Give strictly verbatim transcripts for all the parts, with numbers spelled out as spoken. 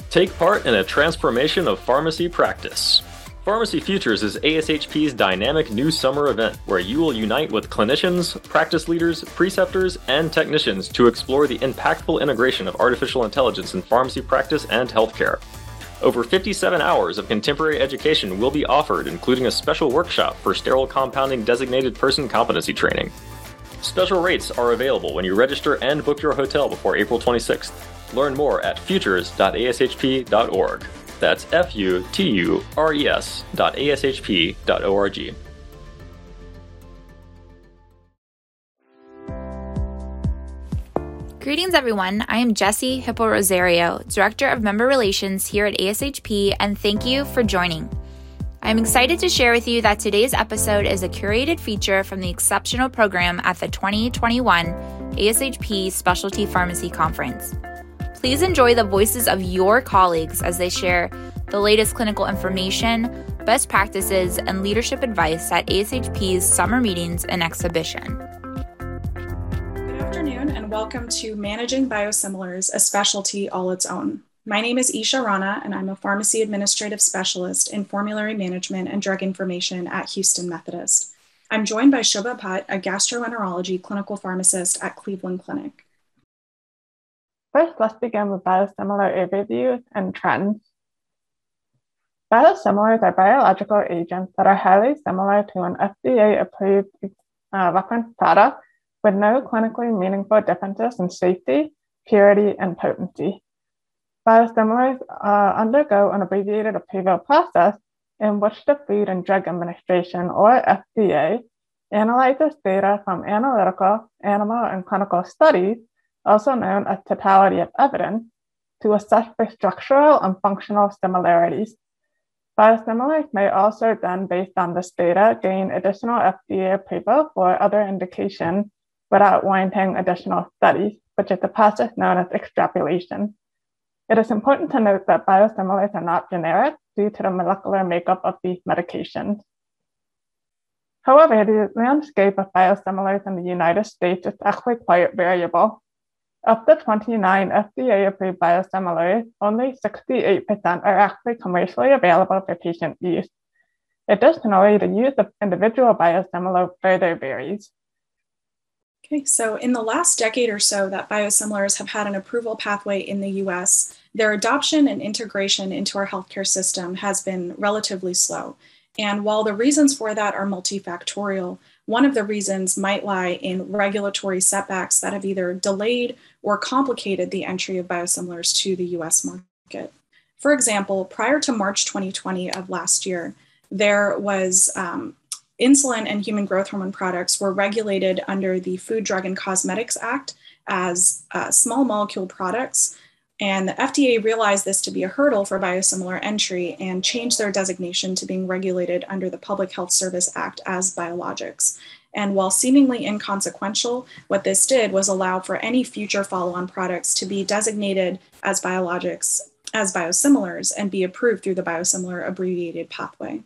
Take part in a transformation of pharmacy practice. Pharmacy Futures is A S H P's dynamic new summer event where you will unite with clinicians, practice leaders, preceptors, and technicians to explore the impactful integration of artificial intelligence in pharmacy practice and healthcare. Over fifty-seven hours of contemporary education will be offered, including a special workshop for sterile compounding designated person competency training. Special rates are available when you register and book your hotel before April twenty-sixth. Learn more at futures dot a s h p dot org. That's F U T U R E S dot A S H P dot O R G. Greetings, everyone. I am Jessie Hippo Rosario, Director of Member Relations here at A S H P, and thank you for joining. I'm excited to share with you that today's episode is a curated feature from the exceptional program at the twenty twenty-one A S H P Specialty Pharmacy Conference. Please enjoy the voices of your colleagues as they share the latest clinical information, best practices, and leadership advice at A S H P's summer meetings and exhibition. Good afternoon and welcome to Managing Biosimilars, a specialty all its own. My name is Isha Rana and I'm a Pharmacy Administrative Specialist in Formulary Management and Drug Information at Houston Methodist. I'm joined by Shobha Bhatt, a gastroenterology clinical pharmacist at Cleveland Clinic. First, let's begin with biosimilar overviews and trends. Biosimilars are biological agents that are highly similar to an F D A-approved uh, reference product with no clinically meaningful differences in safety, purity, and potency. Biosimilars uh, undergo an abbreviated approval process in which the Food and Drug Administration, or F D A, analyzes data from analytical, animal, and clinical studies, also known as totality of evidence, to assess for structural and functional similarities. Biosimilars may also then, based on this data, gain additional F D A approval for other indications without warranting additional studies, which is the process known as extrapolation. It is important to note that biosimilars are not generic due to the molecular makeup of these medications. However, the landscape of biosimilars in the United States is actually quite variable. Of the twenty-nine F D A-approved biosimilars, only sixty-eight percent are actually commercially available for patient use. Additionally, the use of individual biosimilars further varies. Okay, so in the last decade or so that biosimilars have had an approval pathway in the U S, their adoption and integration into our healthcare system has been relatively slow. And while the reasons for that are multifactorial, one of the reasons might lie in regulatory setbacks that have either delayed or complicated the entry of biosimilars to the U S market. For example, prior to March twenty twenty of last year, there was um, insulin and human growth hormone products were regulated under the Food, Drug, and Cosmetics Act as uh, small molecule products. And the F D A realized this to be a hurdle for biosimilar entry and changed their designation to being regulated under the Public Health Service Act as biologics. And while seemingly inconsequential, what this did was allow for any future follow-on products to be designated as biologics, as biosimilars, and be approved through the biosimilar abbreviated pathway.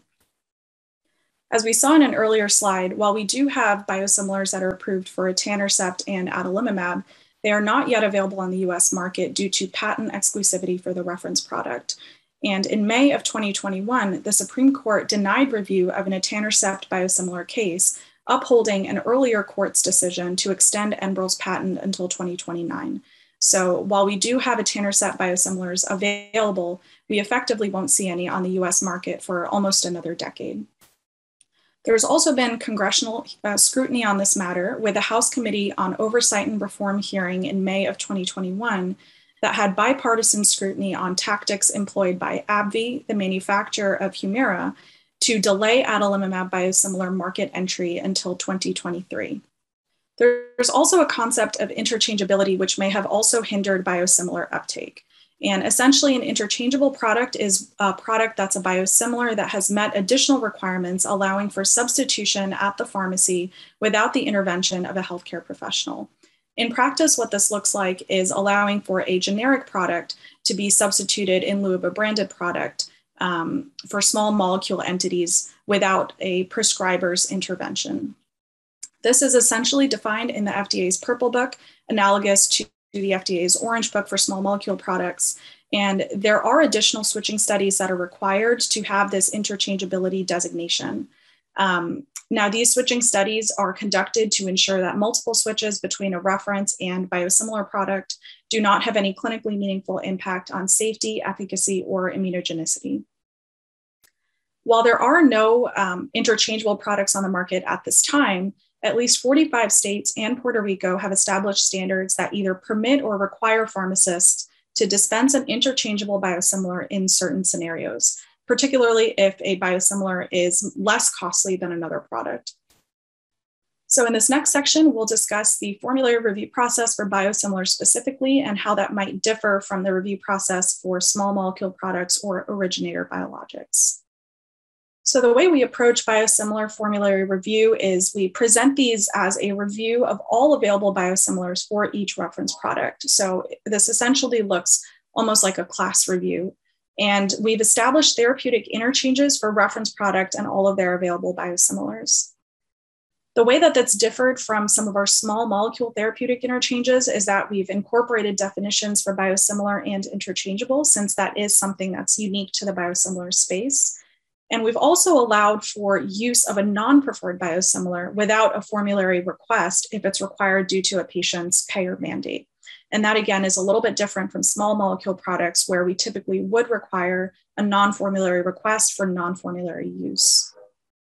As we saw in an earlier slide, while we do have biosimilars that are approved for etanercept and adalimumab, they are not yet available on the U S market due to patent exclusivity for the reference product. And in May of twenty twenty-one, the Supreme Court denied review of an etanercept biosimilar case, upholding an earlier court's decision to extend Enbrel's patent until twenty twenty-nine. So while we do have etanercept biosimilars available, we effectively won't see any on the U S market for almost another decade. There's also been congressional uh, scrutiny on this matter, with the House Committee on Oversight and Reform hearing in May of twenty twenty-one that had bipartisan scrutiny on tactics employed by AbbVie, the manufacturer of Humira, to delay adalimumab biosimilar market entry until twenty twenty-three. There's also a concept of interchangeability, which may have also hindered biosimilar uptake. And essentially, an interchangeable product is a product that's a biosimilar that has met additional requirements, allowing for substitution at the pharmacy without the intervention of a healthcare professional. In practice, what this looks like is allowing for a generic product to be substituted in lieu of a branded product um, for small molecule entities without a prescriber's intervention. This is essentially defined in the F D A's Purple Book, analogous to the F D A's Orange Book for small molecule products. And there are additional switching studies that are required to have this interchangeability designation. Um, now, these switching studies are conducted to ensure that multiple switches between a reference and biosimilar product do not have any clinically meaningful impact on safety, efficacy, or immunogenicity. While there are no um, interchangeable products on the market at this time, at least forty-five states and Puerto Rico have established standards that either permit or require pharmacists to dispense an interchangeable biosimilar in certain scenarios, particularly if a biosimilar is less costly than another product. So in this next section, we'll discuss the formulary review process for biosimilars specifically and how that might differ from the review process for small molecule products or originator biologics. So the way we approach biosimilar formulary review is we present these as a review of all available biosimilars for each reference product. So this essentially looks almost like a class review. And we've established therapeutic interchanges for reference product and all of their available biosimilars. The way that that's differed from some of our small molecule therapeutic interchanges is that we've incorporated definitions for biosimilar and interchangeable, since that is something that's unique to the biosimilar space. And we've also allowed for use of a non-preferred biosimilar without a formulary request if it's required due to a patient's payer mandate. And that, again, is a little bit different from small molecule products where we typically would require a non-formulary request for non-formulary use.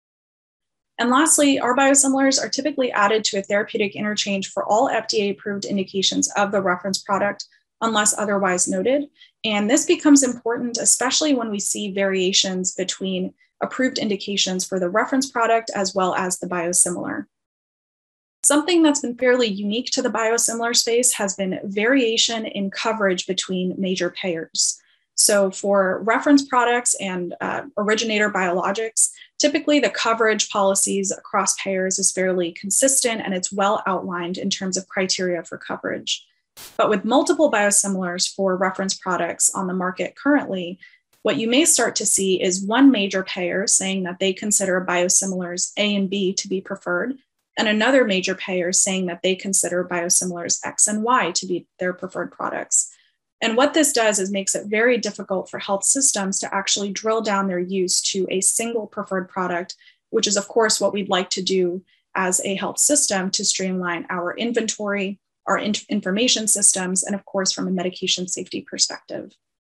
And lastly, our biosimilars are typically added to a therapeutic interchange for all F D A-approved indications of the reference product, unless otherwise noted. And this becomes important, especially when we see variations between approved indications for the reference product as well as the biosimilar. Something that's been fairly unique to the biosimilar space has been variation in coverage between major payers. So for reference products and uh, originator biologics, typically the coverage policies across payers is fairly consistent and it's well outlined in terms of criteria for coverage. But with multiple biosimilars for reference products on the market currently, what you may start to see is one major payer saying that they consider biosimilars A and B to be preferred, and another major payer saying that they consider biosimilars X and Y to be their preferred products. And what this does is makes it very difficult for health systems to actually drill down their use to a single preferred product, which is, of course, what we'd like to do as a health system to streamline our inventory, our in- information systems, and of course, from a medication safety perspective.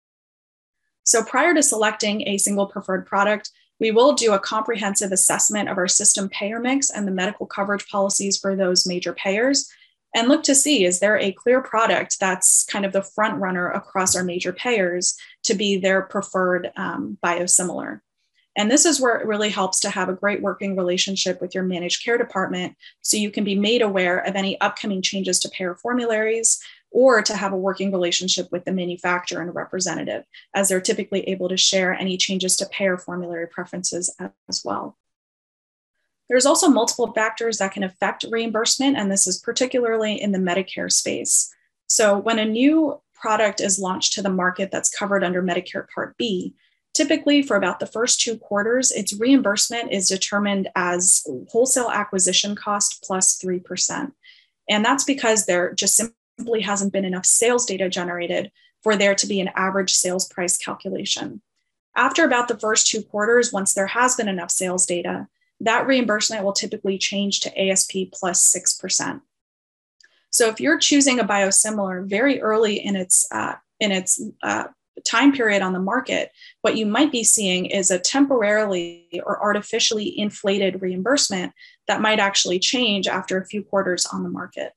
So prior to selecting a single preferred product, we will do a comprehensive assessment of our system payer mix and the medical coverage policies for those major payers, and look to see, is there a clear product that's kind of the front runner across our major payers to be their preferred um, biosimilar. And this is where it really helps to have a great working relationship with your managed care department so you can be made aware of any upcoming changes to payer formularies, or to have a working relationship with the manufacturer and representative, as they're typically able to share any changes to payer formulary preferences as well. There's also multiple factors that can affect reimbursement, and this is particularly in the Medicare space. So when a new product is launched to the market that's covered under Medicare Part B, typically for about the first two quarters, its reimbursement is determined as wholesale acquisition cost plus three percent. And that's because there just simply hasn't been enough sales data generated for there to be an average sales price calculation. After about the first two quarters, once there has been enough sales data, that reimbursement will typically change to A S P plus six percent. So if you're choosing a biosimilar very early in its, uh, in its uh, time period on the market, what you might be seeing is a temporarily or artificially inflated reimbursement that might actually change after a few quarters on the market.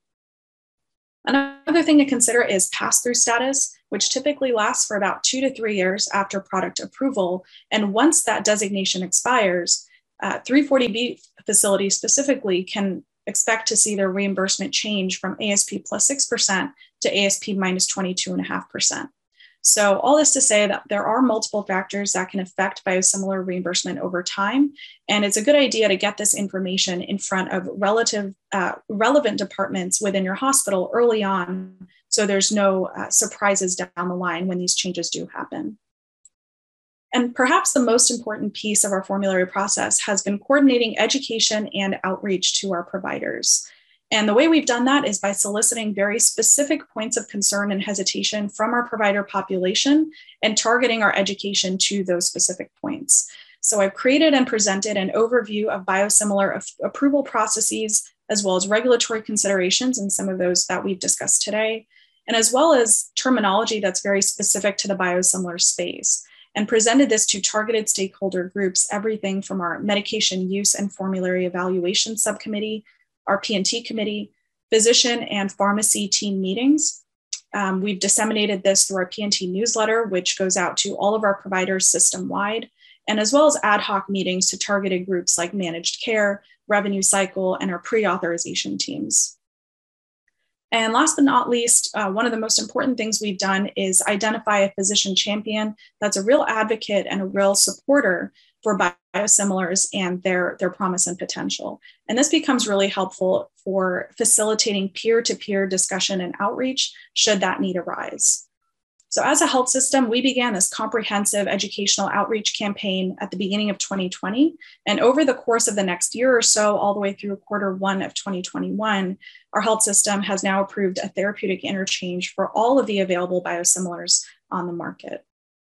Another thing to consider is pass-through status, which typically lasts for about two to three years after product approval. And once that designation expires, uh, three forty B facilities specifically can expect to see their reimbursement change from A S P plus six percent to A S P minus twenty-two point five percent. So all this to say that there are multiple factors that can affect biosimilar reimbursement over time. And it's a good idea to get this information in front of relative, uh, relevant departments within your hospital early on, so there's no uh, surprises down the line when these changes do happen. And perhaps the most important piece of our formulary process has been coordinating education and outreach to our providers. And the way we've done that is by soliciting very specific points of concern and hesitation from our provider population and targeting our education to those specific points. So I've created and presented an overview of biosimilar af- approval processes, as well as regulatory considerations, and some of those that we've discussed today, and as well as terminology that's very specific to the biosimilar space, and presented this to targeted stakeholder groups, everything from our medication use and formulary evaluation subcommittee, our P and T committee, physician and pharmacy team meetings. Um, we've disseminated this through our P and T newsletter, which goes out to all of our providers system-wide, and as well as ad hoc meetings to targeted groups like managed care, revenue cycle, and our pre-authorization teams. And last but not least, uh, one of the most important things we've done is identify a physician champion that's a real advocate and a real supporter for biosimilars and their, their promise and potential. And this becomes really helpful for facilitating peer-to-peer discussion and outreach should that need arise. So as a health system, we began this comprehensive educational outreach campaign at the beginning of twenty twenty. And over the course of the next year or so, all the way through quarter one of twenty twenty-one, our health system has now approved a therapeutic interchange for all of the available biosimilars on the market.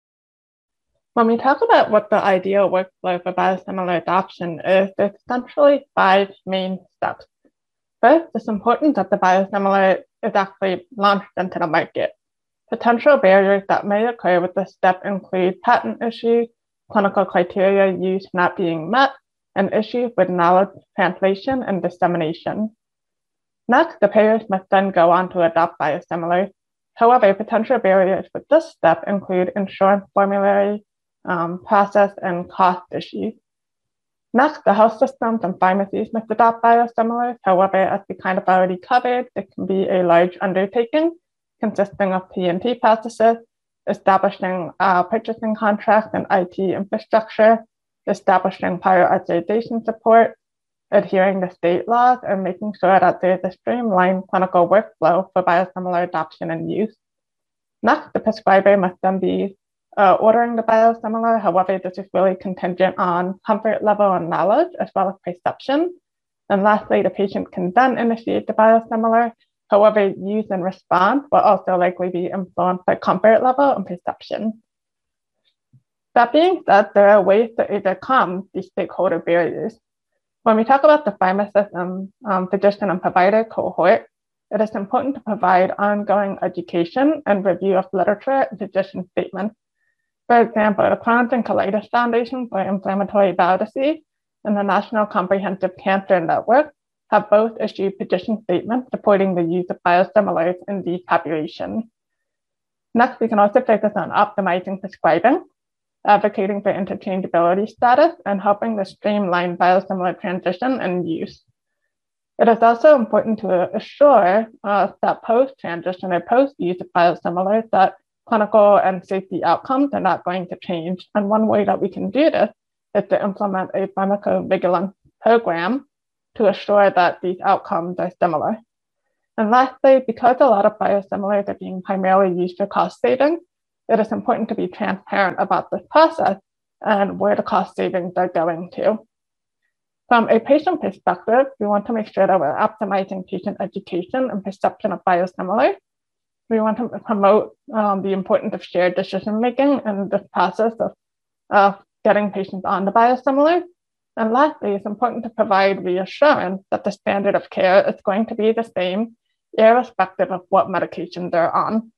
When we talk about what the ideal workflow for biosimilar adoption is, there's essentially five main steps. First, it's important that the biosimilar is actually launched into the market. Potential barriers that may occur with this step include patent issues, clinical criteria used not being met, and issues with knowledge translation and dissemination. Next, the payers must then go on to adopt biosimilars. However, potential barriers with this step include insurance formulary, um, process, and cost issues. Next, the health systems and pharmacies must adopt biosimilars. However, as we kind of already covered, it can be a large undertaking consisting of P and T processes, establishing uh, purchasing contracts and I T infrastructure, establishing prior authorization support, adhering to state laws, and making sure that there's a streamlined clinical workflow for biosimilar adoption and use. Next, the prescriber must then be uh, ordering the biosimilar. However, this is really contingent on comfort level and knowledge, as well as perception. And lastly, the patient can then initiate the biosimilar. However, use and response will also likely be influenced by comfort level and perception. That being said, there are ways to overcome these stakeholder barriers. When we talk about the pharmacist and um, physician and provider cohort, it is important to provide ongoing education and review of literature and physician statements. For example, the Crohn's and Colitis Foundation for Inflammatory Bowel Disease and the National Comprehensive Cancer Network have both issued position statements supporting the use of biosimilars in these populations. Next, we can also focus on optimizing prescribing, advocating for interchangeability status, and helping to streamline biosimilar transition and use. It is also important to assure uh, that post-transition or post-use of biosimilars that clinical and safety outcomes are not going to change. And one way that we can do this is to implement a pharmacovigilance program to assure that these outcomes are similar. And lastly, because a lot of biosimilars are being primarily used for cost savings, it is important to be transparent about this process and where the cost savings are going to. From a patient perspective, we want to make sure that we're optimizing patient education and perception of biosimilars. We want to promote um, the importance of shared decision-making in this process of uh, getting patients on the biosimilars. And lastly, it's important to provide reassurance that the standard of care is going to be the same, irrespective of what medications they're on.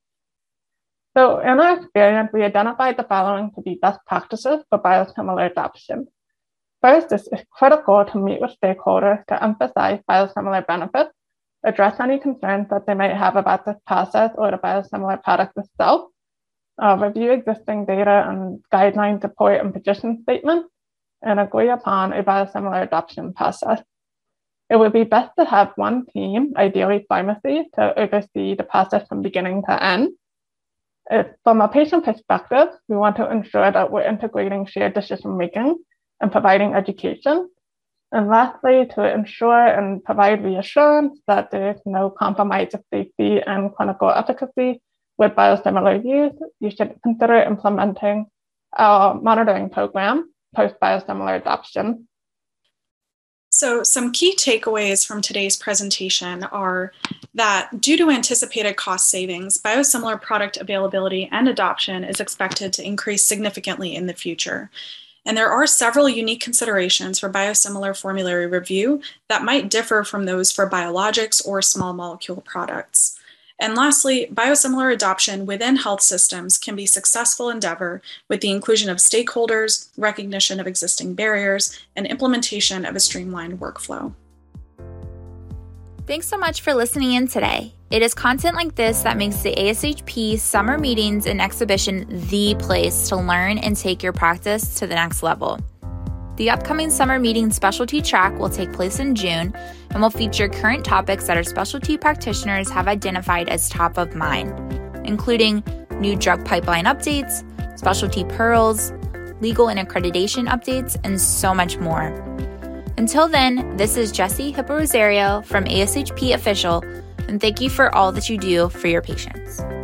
So in our experience, we identified the following to be best practices for biosimilar adoption. First, it's critical to meet with stakeholders to emphasize biosimilar benefits, address any concerns that they might have about this process or the biosimilar product itself, uh, review existing data and guideline support and position statements, and agree upon a biosimilar adoption process. It would be best to have one team, ideally pharmacy, to oversee the process from beginning to end. If, from a patient perspective, we want to ensure that we're integrating shared decision-making and providing education. And lastly, to ensure and provide reassurance that there is no compromise of safety and clinical efficacy with biosimilar use, you should consider implementing a monitoring program post-biosimilar adoption. So some key takeaways from today's presentation are that due to anticipated cost savings, biosimilar product availability and adoption is expected to increase significantly in the future. And there are several unique considerations for biosimilar formulary review that might differ from those for biologics or small molecule products. And lastly, biosimilar adoption within health systems can be a successful endeavor with the inclusion of stakeholders, recognition of existing barriers, and implementation of a streamlined workflow. Thanks so much for listening in today. It is content like this that makes the A S H P Summer Meetings and Exhibition the place to learn and take your practice to the next level. The upcoming Summer Meeting Specialty Track will take place in June and will feature current topics that our specialty practitioners have identified as top of mind, including new drug pipeline updates, specialty pearls, legal and accreditation updates, and so much more. Until then, this is Jessie Hippo Rosario from A S H P Official, and thank you for all that you do for your patients.